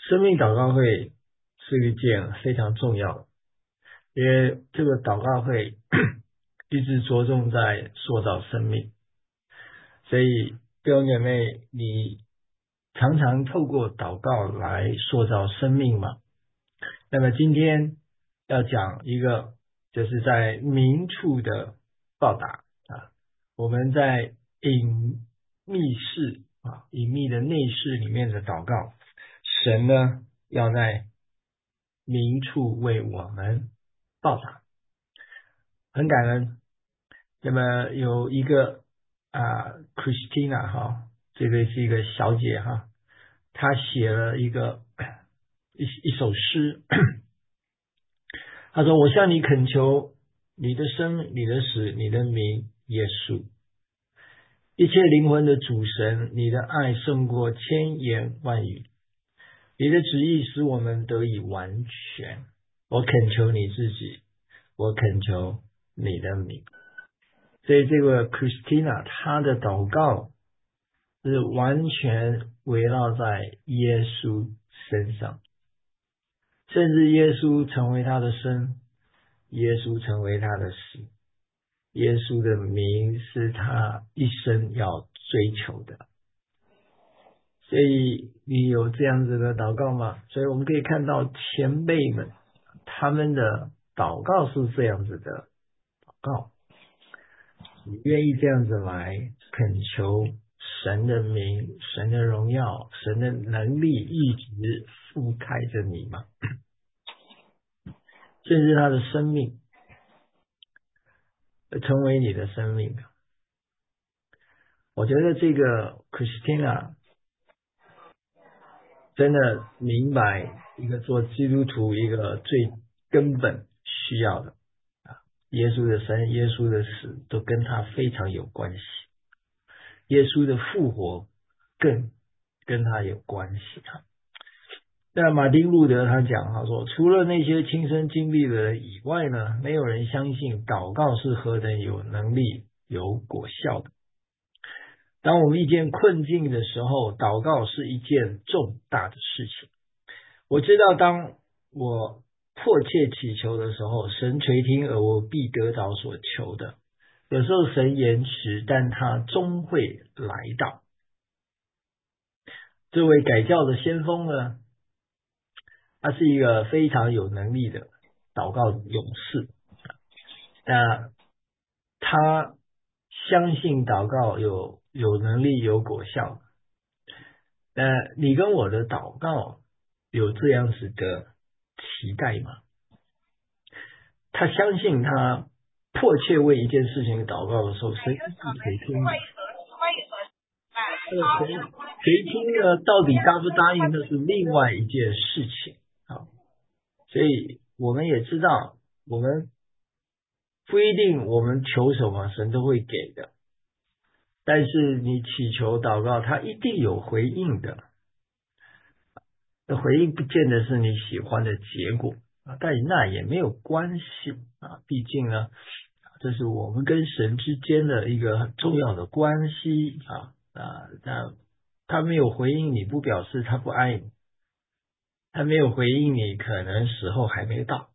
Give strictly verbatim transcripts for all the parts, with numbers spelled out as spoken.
生命祷告会是一件非常重要的，因为这个祷告会一直着重在塑造生命，所以弟兄姐妹，你常常透过祷告来塑造生命吗？那么今天要讲一个就是在明处的报答啊，我们在隐秘室啊，隐秘的内室里面的祷告，神呢要在明处为我们报答，很感恩。那么有一个啊 Christina 哈，这个是一个小姐哈，她写了一个一一首诗，她说：“我向你恳求，你的生、你的死、你的名，耶稣，一切灵魂的主神，你的爱胜过千言万语，你的旨意使我们得以完全。我恳求你自己，我恳求你的名。”所以这个 Christina 她的祷告是完全围绕在耶稣身上，甚至耶稣成为她的生，耶稣成为她的死，耶稣的名是她一生要追求的。所以你有这样子的祷告吗？所以我们可以看到前辈们他们的祷告是这样子的祷告，你愿意这样子来恳求神的名、神的荣耀、神的能力一直覆盖着你吗？甚至他的生命成为你的生命。我觉得这个 Christina 真的明白一个做基督徒一个最根本需要的啊，耶稣的生、耶稣的死都跟他非常有关系，耶稣的复活更跟他有关系啊。那马丁路德他讲，他说，除了那些亲身经历的人以外呢，没有人相信祷告是何等有能力、有果效的。当我们遇见困境的时候，祷告是一件重大的事情。我知道当我迫切祈求的时候，神垂听而我必得到所求的。有时候神延迟，但他终会来到。这位改教的先锋呢，他是一个非常有能力的祷告勇士。那他相信祷告有有能力有果效。那你跟我的祷告有这样子的期待吗？他相信他迫切为一件事情祷告的时候，神一定可以听你。那谁谁听呢？到底答不答应，那是另外一件事情啊。所以我们也知道，我们不一定我们求什么神都会给的，但是你祈求祷告，他一定有回应的。那回应不见得是你喜欢的结果啊，但那也没有关系啊，毕竟呢，这是我们跟神之间的一个很重要的关系啊啊，那他没有回应你，不表示他不爱你，他没有回应你，可能时候还没到。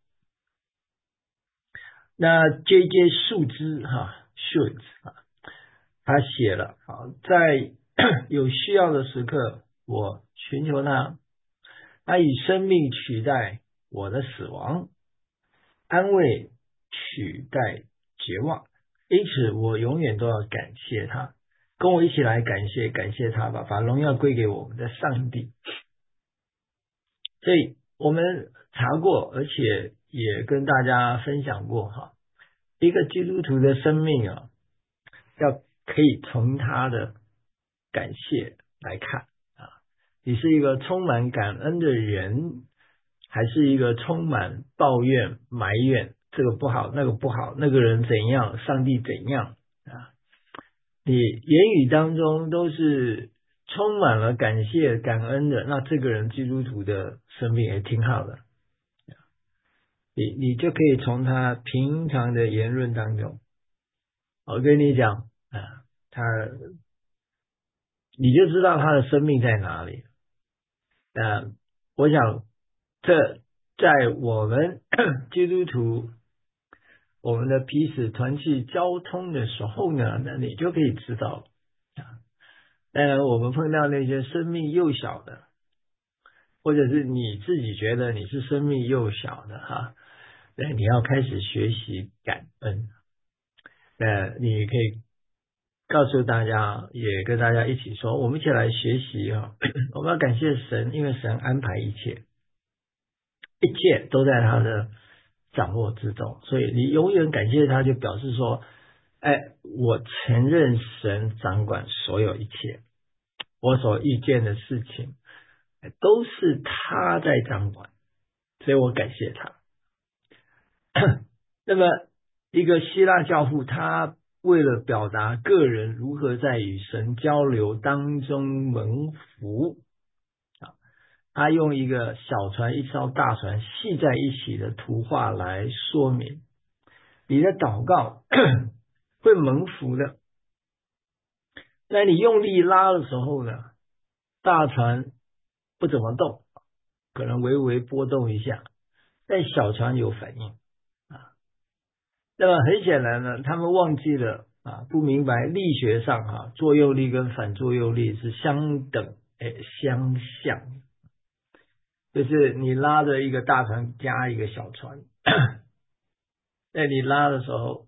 那 J J 树枝哈 Schultz 啊，他写了好，在有需要的时刻，我寻求他，他以生命取代我的死亡，安慰取代绝望，因此我永远都要感谢他。跟我一起来感谢感谢他吧，把荣耀归给我们的上帝。所以我们查过，而且也跟大家分享过哈，一个基督徒的生命啊，要可以从他的感谢来看啊，你是一个充满感恩的人，还是一个充满抱怨埋怨，这个不好那个不好，那个人怎样，上帝怎样啊？你言语当中都是充满了感谢感恩的，那这个人基督徒的生命也挺好的。你你就可以从他平常的言论当中，我跟你讲啊，他你就知道他的生命在哪里。那我想这在我们基督徒我们的彼此团契交通的时候呢，那你就可以知道。当然我们碰到那些生命幼小的，或者是你自己觉得你是生命幼小的哈，那你要开始学习感恩。那你可以告诉大家，也跟大家一起说，我们一起来学习哈。我们要感谢神，因为神安排一切，一切都在他的掌握之中，所以你永远感谢他，就表示说，哎，我承认神掌管所有一切，我所遇见的事情都是他在掌管，所以我感谢他。那么一个希腊教父，他为了表达个人如何在与神交流当中蒙福，他用一个小船一艘大船系在一起的图画来说明，你的祷告会蒙福的。在你用力拉的时候呢，大船不怎么动，可能微微波动一下，但小船有反应啊。那么很显然呢，他们忘记了啊，不明白力学上哈、啊，作用力跟反作用力是相等诶相像，就是你拉着一个大船加一个小船，在你拉的时候，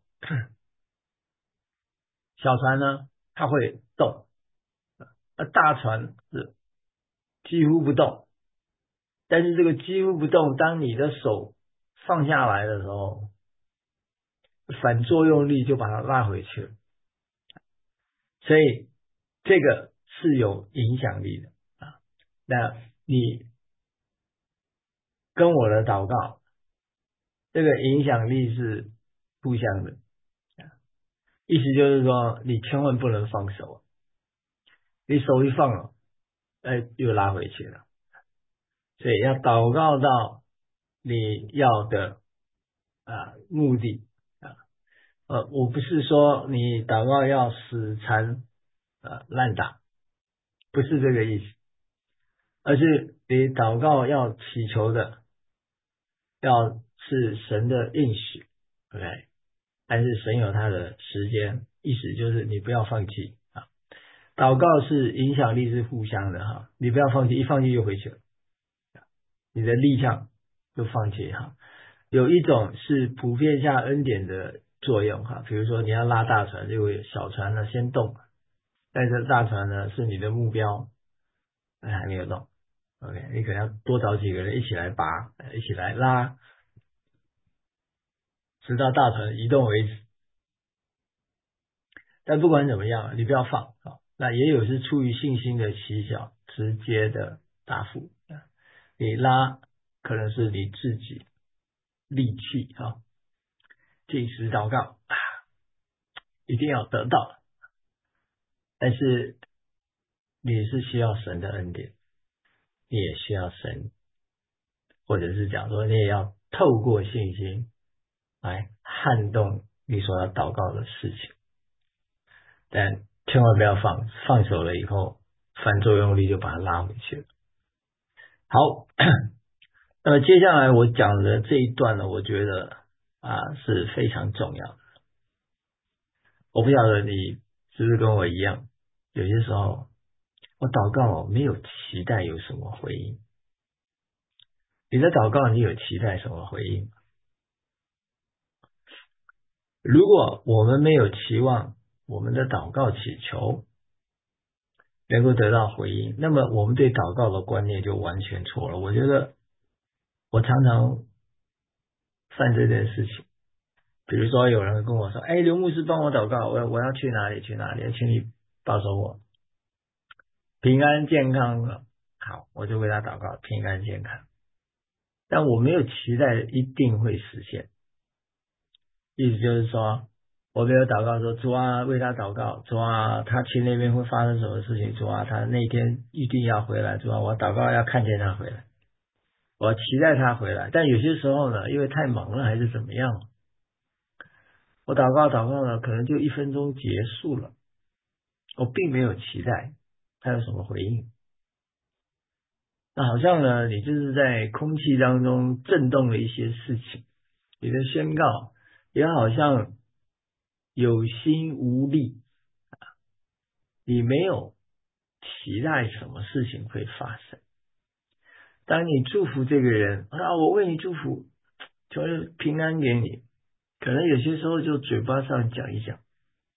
小船呢它会动，而大船是几乎不动。但是这个几乎不动，当你的手放下来的时候，反作用力就把它拉回去了。所以这个是有影响力的啊。那你跟我的祷告，这个影响力是互相的，意思就是说，你千万不能放手，你手一放了，哎，又拉回去了。所以要祷告到你要的啊目的啊。呃，我不是说你祷告要死缠呃烂打，不是这个意思，而是你祷告要祈求的要是神的应许 ，OK， 但是神有他的时间，意思就是你不要放弃啊。祷告是影响力是互相的哈，你不要放弃，一放弃就回去了，你的力量就放弃哈。有一种是普遍下恩典的作用哈，比如说你要拉大船，就会小船呢先动，但是大船呢是你的目标，还没有动 ，OK， 你可能要多找几个人一起来拔，一起来拉，直到大船移动为止。但不管怎么样，你不要放啊。那也有是出于信心的起小，直接的答复。你拉可能是你自己力气啊，进食祷告啊，一定要得到。但是你是需要神的恩典，你也需要神，或者是讲说你也要透过信心来撼动你所要祷告的事情。但千万不要放，放手了以后，反作用力就把它拉回去了。好，那么接下来我讲的这一段呢，我觉得啊是非常重要的。我不晓得你是不是跟我一样，有些时候我祷告没有期待有什么回应。你的祷告你有期待什么回应？如果我们没有期望我们的祷告祈求能够得到回应，那么我们对祷告的观念就完全错了。我觉得我常常犯这件事情，比如说有人跟我说，哎，刘牧师帮我祷告，我我要去哪里去哪里，请你保守我平安健康了。好，我就为他祷告平安健康，但我没有期待一定会实现。意思就是说，我没有祷告说主啊为他祷告，主啊他去那边会发生什么事情，主啊他那天一定要回来，主啊我祷告要看见他回来，我期待他回来。但有些时候呢，因为太忙了还是怎么样，我祷告祷告呢可能就一分钟结束了，我并没有期待他有什么回应。 那好像呢，你就是在空气当中震动了一些事情，你的宣告也好像有心无力，你没有期待什么事情会发生。当你祝福这个人啊，我为你祝福，求平安给你，可能有些时候就嘴巴上讲一讲，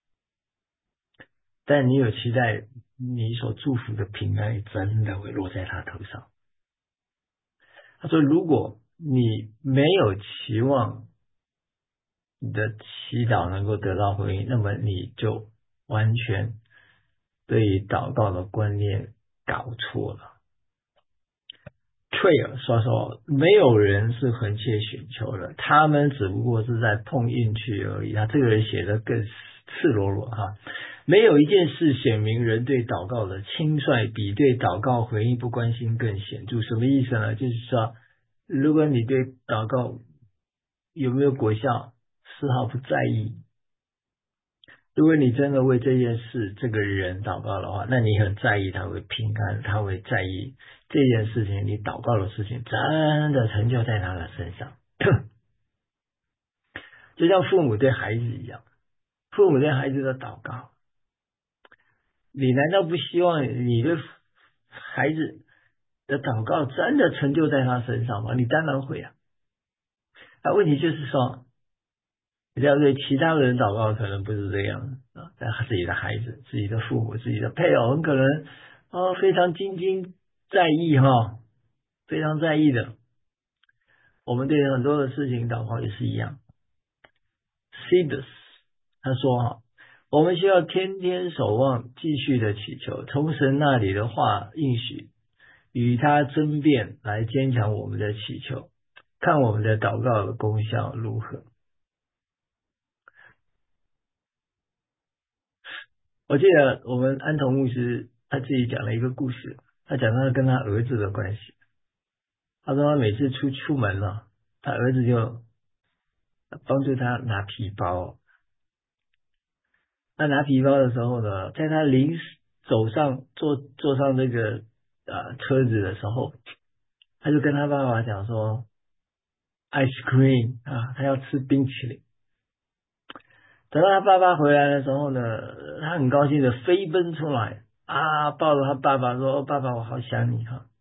但你有期待你所祝福的平安真的会落在他头上。他说，如果你没有期望你的祈祷能够得到回应，那么你就完全对于祷告的观念搞错了。Trail 说说，没有人是横切寻求的，他们只不过是在碰运气而已。他这个人写的更赤裸裸哈，没有一件事显明人对祷告的轻率比对祷告回应不关心更显著。什么意思呢？就是说，如果你对祷告有没有果效丝毫不在意，如果你真的为这件事这个人祷告的话，那你很在意他会平安，他会在意这件事情，你祷告的事情真的成就在他的身上。就像父母对孩子一样，父母对孩子的祷告，你难道不希望你对孩子的祷告真的成就在他身上吗？你当然会啊。那问题就是说，你要对其他人祷告可能不是这样啊，但自己的孩子、自己的父母、自己的配偶，很可能哦非常斤斤在意哈，非常在意的。我们对很多的事情祷告也是一样。Cebus 他说哈，我们需要天天守望，继续的祈求，从神那里的话应许，与他争辩，来坚强我们的祈求，看我们的祷告的功效如何。我记得我们安童牧师他自己讲了一个故事，他讲他跟他儿子的关系。他说他每次出出门了，他儿子就帮助他拿皮包。他拿皮包的时候呢，在他临走上坐坐上这个呃车子的时候，他就跟他爸爸讲说 ice cream 啊，他要吃冰淇淋。等到他爸爸回来的时候呢，他很高兴的飞奔出来啊，抱着他爸爸说：“爸爸，我好想你哈。”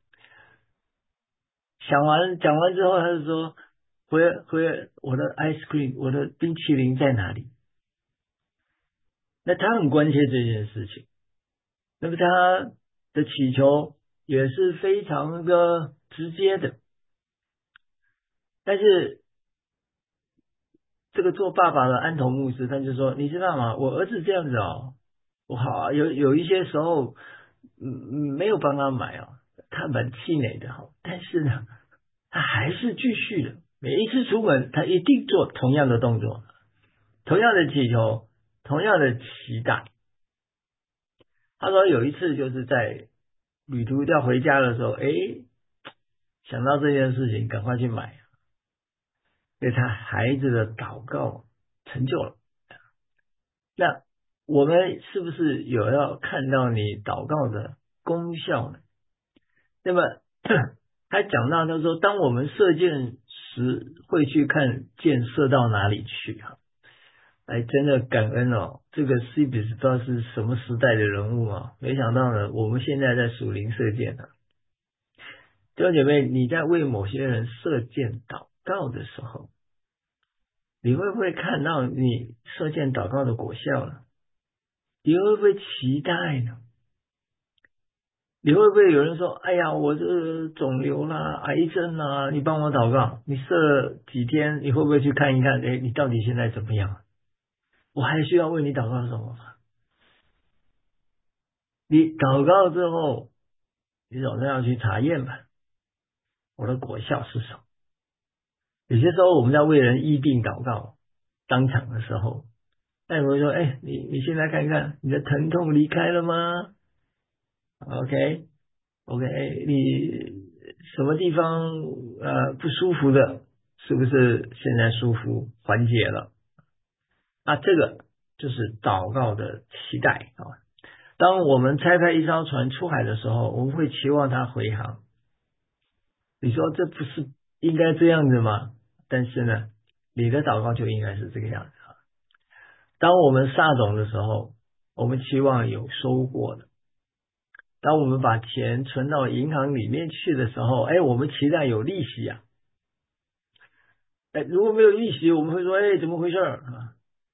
想完讲完之后，他就说：“回回我的 ice cream， 我的冰淇淋在哪里？”那他很关切这件事情，那么他的祈求也是非常的直接的。但是这个做爸爸的安童牧师他就说：“你知道吗？我儿子这样子哦，我好啊，有有一些时候，嗯嗯，没有帮他买哦，他蛮气馁的哈。但是呢，他还是继续的，每一次出门，他一定做同样的动作，同样的祈求，同样的期待。”他说有一次就是在旅途要回家的时候，诶，想到这件事情，赶快去买，因为他孩子的祷告成就了。那我们是不是有要看到你祷告的功效呢？那么他讲到他说，当我们射箭时会去看箭射到哪里去啊？哎，真的感恩哦，这个 C B S 不知道是什么时代的人物啊，没想到呢，我们现在在属灵射箭呢。弟兄姐妹，你在为某些人射箭祷告的时候，你会不会看到你射箭祷告的果效呢？你会不会期待呢？你会不会有人说：“哎呀，我这肿瘤啦、癌症啦，你帮我祷告。”你射几天，你会不会去看一看？哎，你到底现在怎么样？我还需要为你祷告什么吗？你祷告之后，你总是要去查验吧，我的果效是什么？有些时候我们在为人医病祷告，当场的时候，那有人说：“哎，你你现在看看，你的疼痛离开了吗 ？”OK OK，你什么地方呃不舒服的，是不是现在舒服缓解了？那这个就是祷告的期待啊。当我们拆开一艘船出海的时候，我们会期望它回航。 你说这不是应该这样子吗？但是呢，你的祷告就应该是这个样子啊。当我们撒种的时候，我们期望有收获的。当我们把钱存到银行里面去的时候，哎，我们期待有利息啊。哎，如果没有利息，我们会说，哎，怎么回事啊？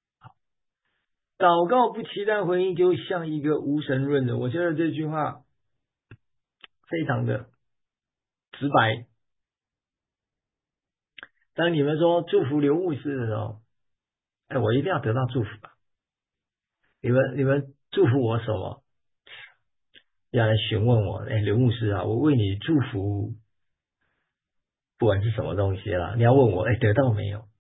祷告不期待回应，就像一个无神论的。我觉得这句话非常的直白。当你们说祝福刘牧师的时候，哎，我一定要得到祝福吧？你们你们祝福我什么？要来询问我，哎，刘牧师啊，我为你祝福，不管是什么东西啦，你要问我，哎，得到没有？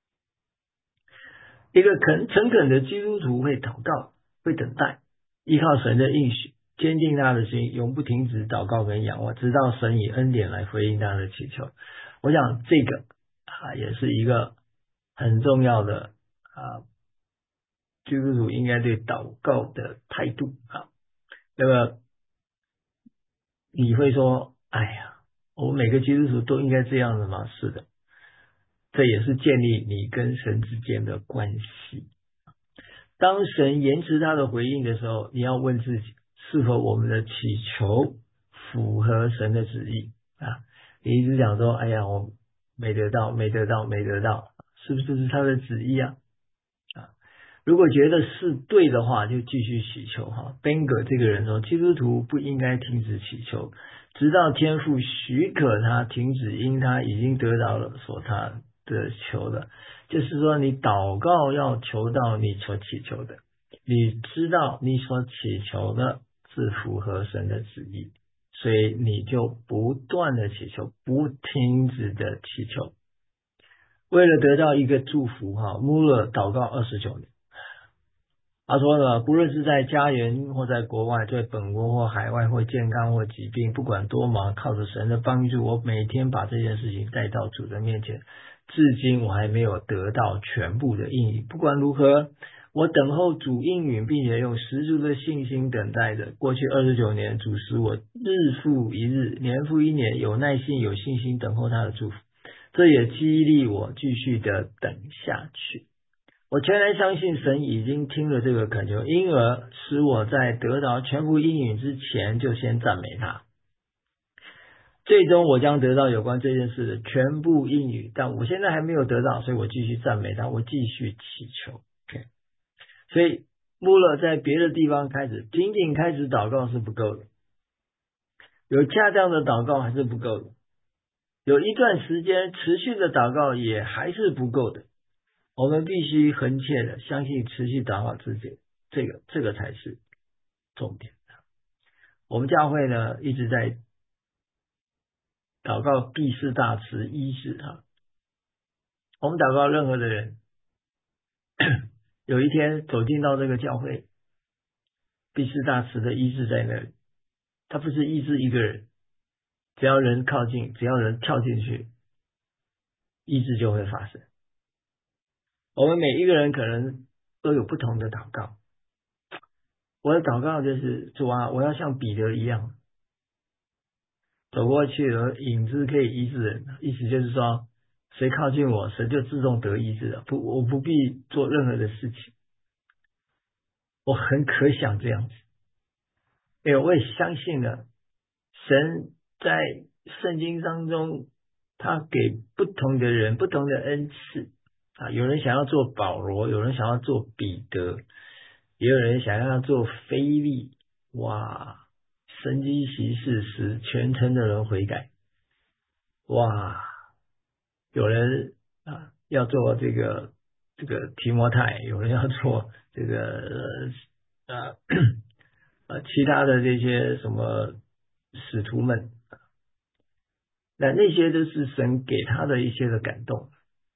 一个肯诚恳的基督徒会祷告，会等待，依靠神的应许，坚定他的心，永不停止祷告跟仰望，直到神以恩典来回应他的祈求。我想这个啊，也是一个很重要的啊，基督徒应该对祷告的态度啊。那么你会说，哎呀，我们每个基督徒都应该这样的吗？是的，这也是建立你跟神之间的关系。当神延迟他的回应的时候，你要问自己，是否我们的祈求符合神的旨意啊？你一直讲说，哎呀，我没得到，没得到，没得到，是不是这是他的旨意啊？啊，如果觉得是对的话，就继续祈求哈。Banger 这个人说，基督徒不应该停止祈求，直到天父许可他停止，因他已经得到了所他的求的。就是说，你祷告要求到你所祈求的，你知道你所祈求的是符合神的旨意，所以你就不断的祈求，不停止的祈求。为了得到一个祝福哈，穆勒祷告二十九年。他说呢，不论是在家园或在国外，在本国或海外，或健康或疾病，不管多忙，靠着神的帮助，我每天把这件事情带到主的面前。至今我还没有得到全部的应允。不管如何，我等候主应允，并且用十足的信心等待着。过去二十九年，主使我日复一日，年复一年，有耐心、有信心等候他的祝福。这也激励我继续的等下去。我全然相信神已经听了这个恳求，因而使我在得到全部应允之前就先赞美他。最终我将得到有关这件事的全部应允，但我现在还没有得到，所以我继续赞美他，我继续祈求。Okay. 所以穆勒在别的地方开始，仅仅开始祷告是不够的，有恰当的祷告还是不够的，有一段时间持续的祷告也还是不够的。我们必须恳切的相信持续祷告自己，这个这个才是重点。我们教会呢一直在祷告避世大慈医治哈，我们祷告任何的人有一天走进到这个教会，避世大慈的医治在那里，他不是医治一个人，只要人靠近，只要人跳进去，医治就会发生。我们每一个人可能都有不同的祷告，我的祷告就是主啊，我要像彼得一样走过去了，影子可以医治人，意思就是说，谁靠近我，神就自动得医治了，不，我不必做任何的事情。我很可想这样子，因为我也相信了，神在圣经当中，他给不同的人不同的恩赐啊，有人想要做保罗，有人想要做彼得，也有人想要做腓利，哇，神机骑士使全城的人悔改，哇。有人啊要做这个这个提摩太，有人要做这个呃呃其他的这些什么使徒们，那那些都是神给他的一些的感动，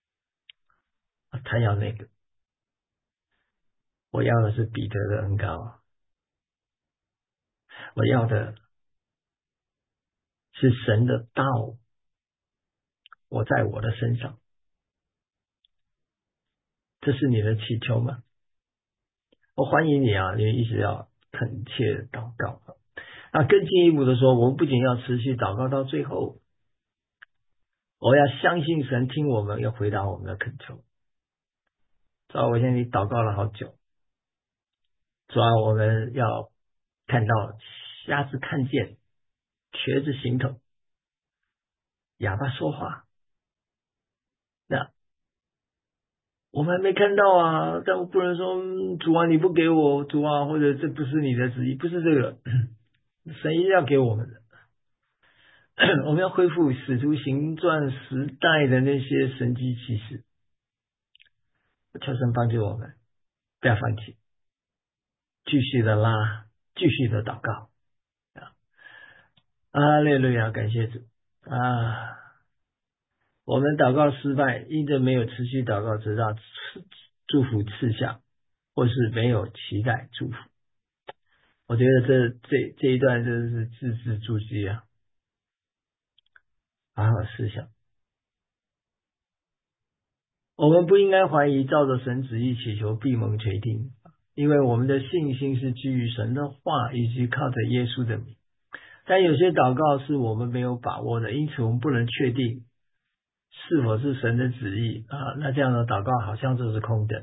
他要那个，我要的是彼得的恩膏，我要的是神的道，我在我的身上，这是你的祈求吗？我欢迎你啊，你一直要恳切祷告。那更进一步的说，我们不仅要持续祷告到最后， 我要相信神听我们，要回答我们的恳求。主啊，我现在你祷告了好久，主啊，我们要看到瞎子看见，瘸子行走，哑巴说话。那我们还没看到啊，但我不能说嗯主啊你不给我，主啊，或者这不是你的旨意，不是这个，神一定要给我们的。我们要恢复使徒行传时代的那些神迹奇事，求神帮助我们，不要放弃，继续的拉，继续的祷告。阿利路亚，感谢主啊！我们祷告失败，因着没有持续祷告，直到祝福赐下，或是没有期待祝福。我觉得这这这一段真的是字字珠玑啊！好好思想，我们不应该怀疑，照着神旨意祈求必蒙垂听，因为我们的信心是基于神的话，以及靠着耶稣的名。但有些祷告是我们没有把握的，因此我们不能确定是否是神的旨意啊。那这样的祷告好像就是空的。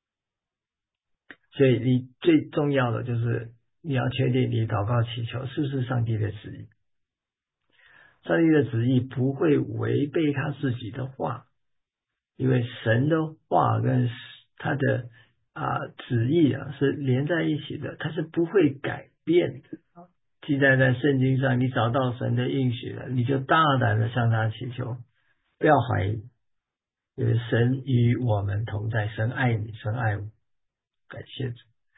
所以你最重要的就是你要确定你祷告祈求是不是上帝的旨意。上帝的旨意不会违背他自己的话，因为神的话跟他的啊旨意啊是连在一起的，它是不会改变的。记载在圣经上，你找到神的应许了，你就大胆的向他祈求，不要怀疑，因为神与我们同在，神爱你，神爱我，感谢主。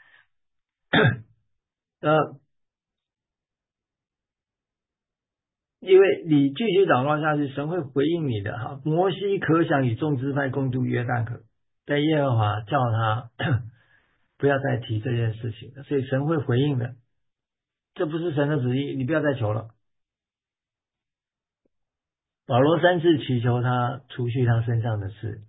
呃，因为你继续祷告下去，神会回应你的哈。摩西可想与众支派共度约旦河，但耶和华叫他不要再提这件事情了，所以神会回应的。这不是神的旨意，你不要再求了。保罗三次祈求他除去他身上的事，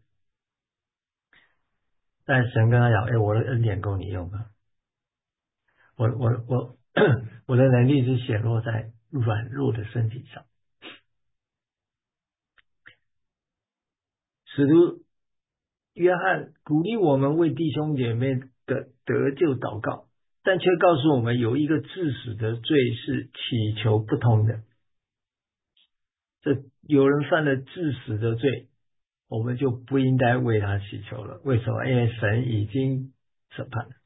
但神跟他讲：哎，我的恩典够你用了，我我我我的能力是显露在软弱的身体上。使徒约翰鼓励我们为弟兄姐妹的得救祷告，但却告诉我们有一个致死的罪是祈求不通的。这有人犯了致死的罪，我们就不应该为他祈求了。为什么？因为神已经审判了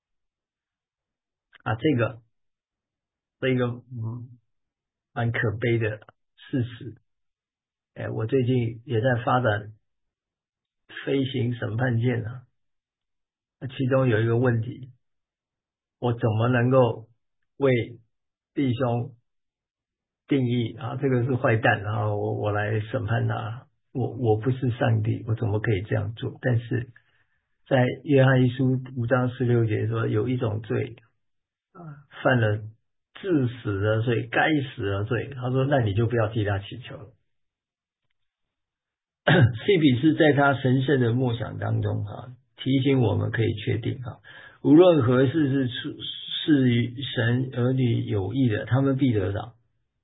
啊！这个这个嗯，蛮可悲的事实。哎，我最近也在发展飞行审判舰啊，其中有一个问题，我怎么能够为弟兄定义啊，这个是坏蛋，然后我我来审判他？我我不是上帝，我怎么可以这样做？但是在约翰一书五章十六节说，有一种罪啊，犯了致死的罪，该死的罪。他说，那你就不要替他祈求了。C 比是在他神圣的默想当中啊，提醒我们可以确定啊，无论何事是是是与神儿女有益的，他们必得着，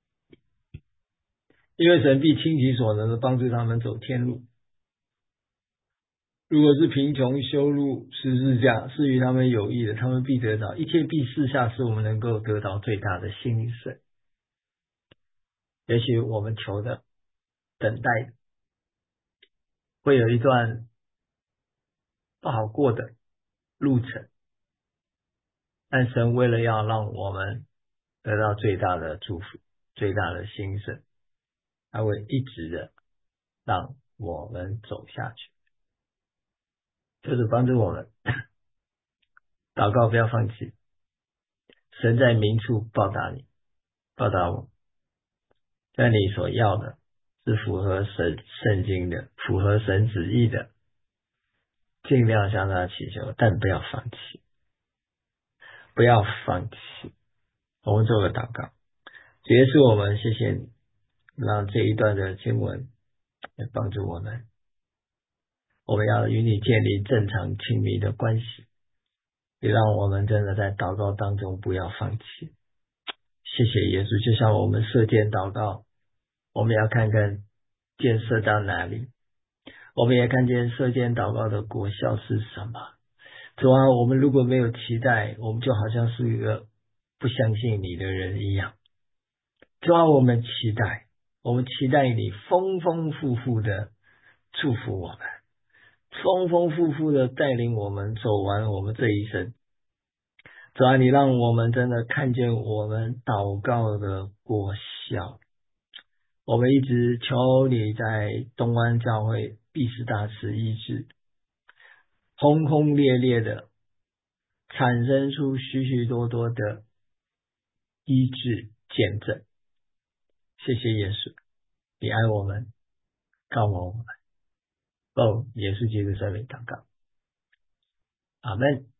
因为神必倾其所能的帮助他们走天路。如果是贫穷修路十字架是与他们有益的，他们必得着，一切必试下，使我们能够得到最大的兴盛。也许我们求的等待会有一段不好过的路程，但神为了要让我们得到最大的祝福，最大的兴盛，他会一直的让我们走下去，就是帮助我们祷告不要放弃，神在明处报答你，报答我，但你所要的是符合神圣经的，符合神旨意的，尽量向他祈求，但不要放弃，不要放弃。我们做个祷告。结束我们，谢谢你让这一段的经文来帮助我们，我们要与你建立正常亲密的关系，也让我们真的在祷告当中不要放弃。谢谢耶稣，就像我们射箭祷告，我们要看看建设到哪里。我们也看见射箭祷告的果效是什么。主啊，我们如果没有期待，我们就好像是一个不相信你的人一样。主啊，我们期待，我们期待你丰丰富富的祝福我们，丰丰富富的带领我们走完我们这一生。主啊，你让我们真的看见我们祷告的果效。我们一直求你在东湾教会毕士大池医治，轰轰烈烈的产生出许许多多的医治见证。谢谢耶稣，你爱我们，告我们，奉耶稣基督圣名祷告，阿们。